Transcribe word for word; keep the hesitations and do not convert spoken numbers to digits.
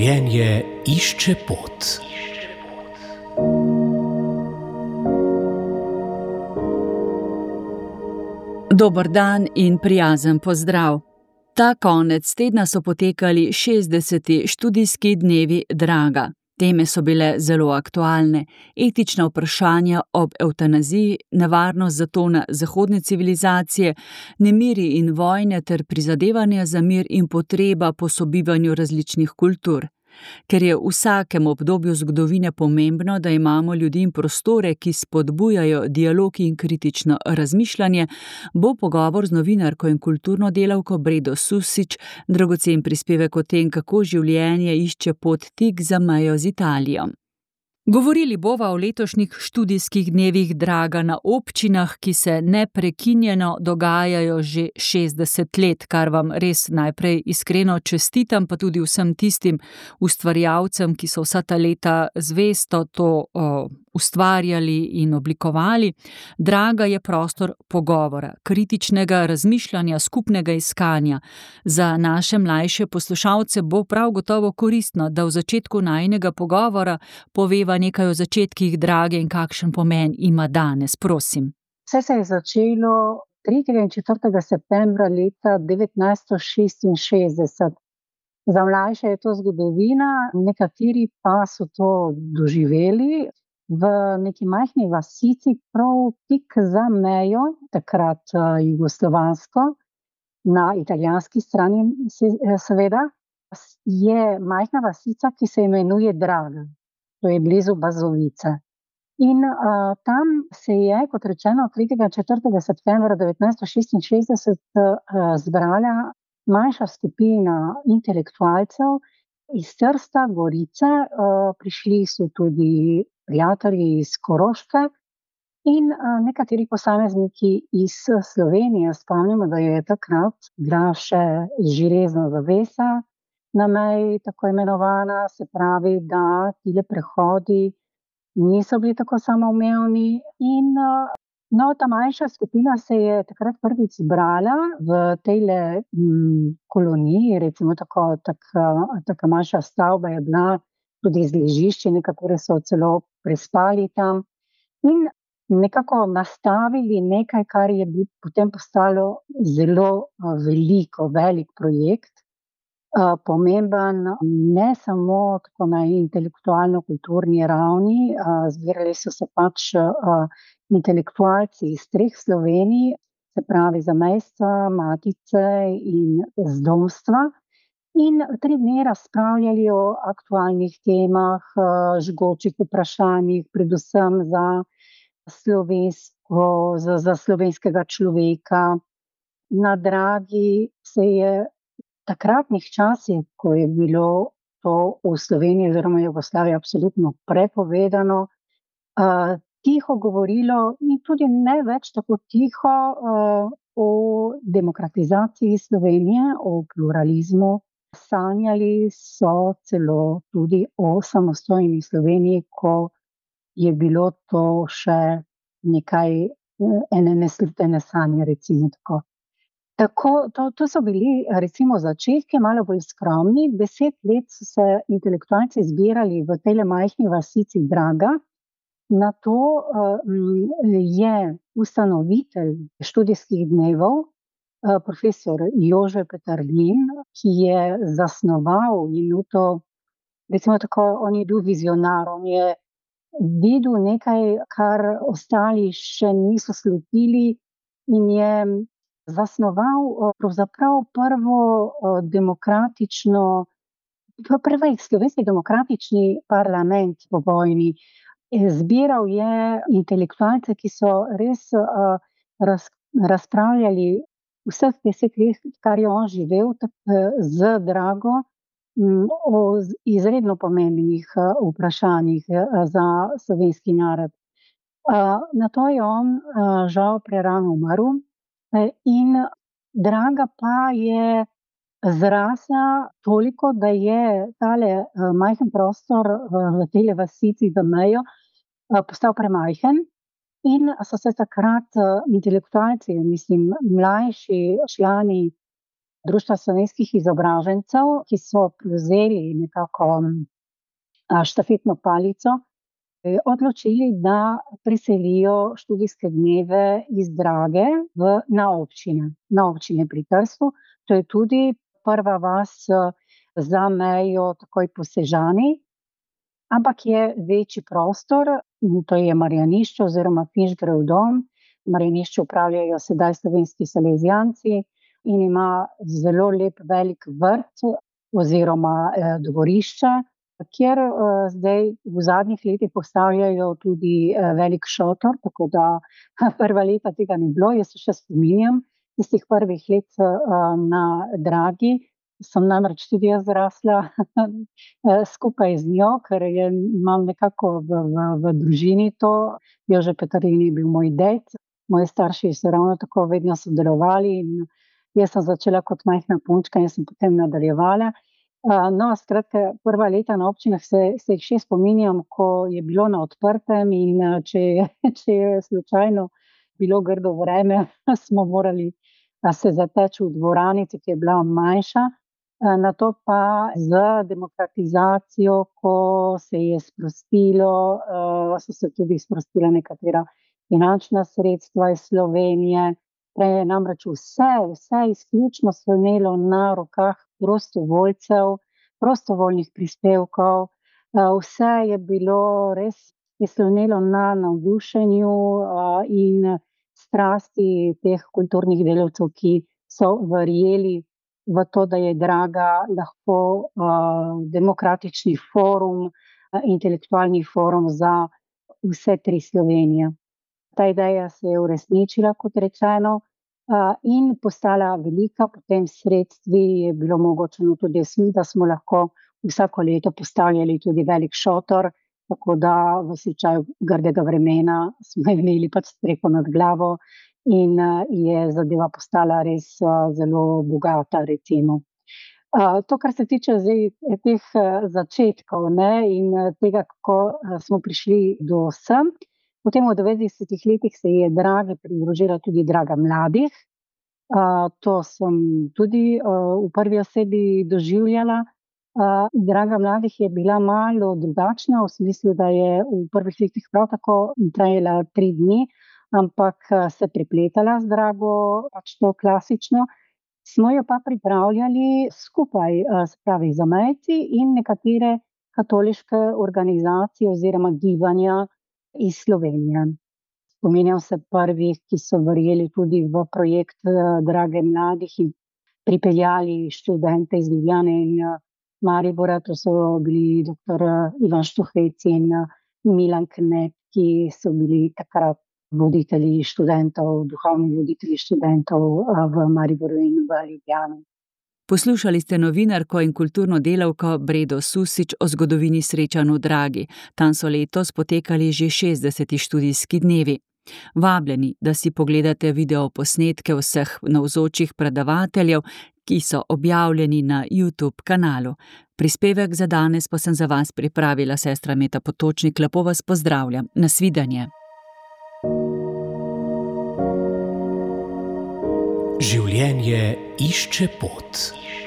Življenje išče pot. Dober dan in prijazen pozdrav. Ta konec tedna so potekali šestdeseti študijski dnevi Draga. Teme so bile zelo aktualne. Etična vprašanja ob evtanaziji, nevarnost zato na zahodne civilizacije, nemiri in vojne ter prizadevanja za mir in potreba po sobivanju različnih kultur. Ker je v vsakem obdobju zgodovine pomembno, da imamo ljudi in prostore, ki spodbujajo dialog in kritično razmišljanje, bo pogovor z novinarko in kulturno delavko Bredo Susič dragocen prispevek o tem, kako življenje išče pot tik za mejo z Italijo. Govorili bova o letošnjih študijskih dnevih Draga na občinah, ki se neprekinjeno dogajajo že šestdeset let, kar vam res najprej iskreno čestitam, pa tudi vsem tistim ustvarjalcem, ki so vsa ta leta zvesto to o, ustvarjali in oblikovali. Draga je prostor pogovora, kritičnega razmišljanja, skupnega iskanja. Za naše mlajše poslušalce bo prav gotovo koristno, da v začetku najinega pogovora poveva nekaj o začetkih Drage in kakšen pomen ima danes, prosim. Vse se je začelo tretjega in četrtega septembra leta devetnajststo šestinšestdeset. Za mlajše je to zgodovina, nekateri pa so to doživeli v neki majhni vasici, prav tik za mejo, takrat jugoslovansko, na italijanski strani seveda, je majhna vasica, ki se imenuje Draga. To je blizu Bazovice. In uh, tam se je, kot rečeno, tretjega in četrtega septembra devetnajststo šestinšestdeset uh, zbrala manjša skupina intelektualcev iz Trsta, Gorice, uh, prišli so tudi prijatelji iz Koroške in uh, nekateri posamezniki iz Slovenije. Spomnimo, da je takrat bila še železna zavesa na meji, tako imenovana, se pravi, da tile prehodi niso bili tako samoumevni. In no, ta manjša skupina se je takrat prvič zbrala v tejle m, koloniji, recimo tako, tako, tako manjša stavba je bila, tudi z ležišči, nekatere so celo prespali tam in nekako nastavili nekaj, kar je bi potem postalo zelo veliko, velik projekt. Uh, pomemben ne samo tako na intelektualno-kulturni ravni, uh, zbirali so se pač uh, intelektualci iz treh Slovenij, se pravi Zamejstva, Matice in Zdomstva, in tri dni razpravljali o aktualnih temah, uh, žgočih vprašanjih, predvsem za slovensko, za, za slovenskega človeka. Na Dragi se je takratnih časih, ko je bilo to v Sloveniji oziroma Jugoslaviji absolutno prepovedano, uh, tiho govorilo in tudi ne več tako tiho uh, o demokratizaciji Slovenije, o pluralizmu. Sanjali so celo tudi o samostojni Sloveniji, ko je bilo to še nekaj ene neslutene sanje, recimo tako. Tako, to, to so bili recimo začetki, malo bolj skromni. Deset let so se intelektualci zbirali v tejle majhni vasici Draga. Na to uh, je ustanovitelj študijskih dnevov, uh, profesor Jože Peterlin, ki je zasnoval minuto, recimo tako, on je bil vizionar, on je videl nekaj, kar ostali še niso slutili in je zasnoval pravzaprav prvo demokratično, prvi slovenski demokratični parlament po vojni. Zbiral je intelektualce, ki so res uh, raz, razpravljali vseh deset let, kar je on živel z Drago, um, o izredno pomembnih uh, vprašanjih uh, za slovenski narod. Uh, na to je on uh, žal prerano umrl. In Draga pa je zrasla toliko, da je tale uh, majhen prostor v tele vasici za mejo uh, postal premajhen in so se takrat uh, intelektualci, mislim, mlajši člani Društva slovenskih izobražencev, ki so prevzeli nekako štafetno palico, odločili, da preselijo študijske dneve iz Drage v, na občine, na občine pri Trstu. To je tudi prva vas za mejo takoj po Sežani, ampak je večji prostor, to je Marjanišče oziroma Finžgarjev dom. Marjanišče upravljajo sedaj slovenski salezijanci in ima zelo lep velik vrt oziroma eh, dvorišče, kjer eh, zdaj v zadnjih letih postavljajo tudi eh, velik šotor, tako da prva leta tega ni bilo. Jaz se še spominjam tistih prvih let eh, na Dragi. Sem namreč tudi jaz zrasla skupaj z njo, ker je, imam nekako v, v, v družini to. Jože Peterini je bil moj ded, moji starši so ravno tako vedno sodelovali in jaz sem začela kot majhna punčka in sem potem nadaljevala. No, skratka, prva leta na občinah se, se jih še spominjam, ko je bilo na odprtem in če, če je slučajno bilo grdo vreme, smo morali se zateči v dvoranici, ki je bila manjša. Na to pa z demokratizacijo, ko se je sprostilo, so se tudi sprostila nekatera finančna sredstva iz Slovenije. Prej je namreč vse, vse izključno slonelo na rokah prostovoljcev, prostovoljnih prispevkov. Vse je bilo res, je slonelo na navdušenju in strasti teh kulturnih delavcev, ki so verjeli v to, da je Draga lahko uh, demokratični forum, uh, intelektualni forum za vse tri Slovenije. Ta ideja se je uresničila, kot rečeno, uh, in postala velika, potem sredstvi je bilo omogočeno tudi, da smo lahko vsako leto postavljali tudi velik šotor, tako da v slučaju grdega vremena smo imeli pač streho nad glavo in je zadeva postala res zelo bogata, recimo. To, kar se tiče zdaj teh začetkov, ne, in tega, kako smo prišli do sem, potem v devetdesetih letih se je Dragi pridružila tudi Draga mladih. To sem tudi v prvi osebi doživljala. Draga mladih je bila malo drugačna, v smislu, da je v prvih letih prav tako trajala tri dni, ampak se prepletala z Drago, pač to klasično. Smo jo pa pripravljali skupaj, se pravi zamejci in nekatere katoliške organizacije oziroma gibanja iz Slovenije. Spominjam se prvih, ki so verjeli tudi v projekt Drage mladih in pripeljali študente iz Ljubljane in Maribora, to so bili doktor Ivan Štuhec in Milan Knet, ki so bili takrat voditelji študentov, duhovni voditelji študentov v Mariboru in v Ljubljani. Poslušali ste novinarko in kulturno delavko Bredo Susič o zgodovini srečanj v Dragi. Tam so letos potekali že šestdeseti študijski dnevi. Vabljeni, da si pogledate videoposnetke vseh navzočih predavateljev, ki so objavljeni na YouTube kanalu. Prispevek za danes pa sem za vas pripravila sestra Meta Potočnik. Lepo vas pozdravljam. Nasvidenje. Življenje išče pot.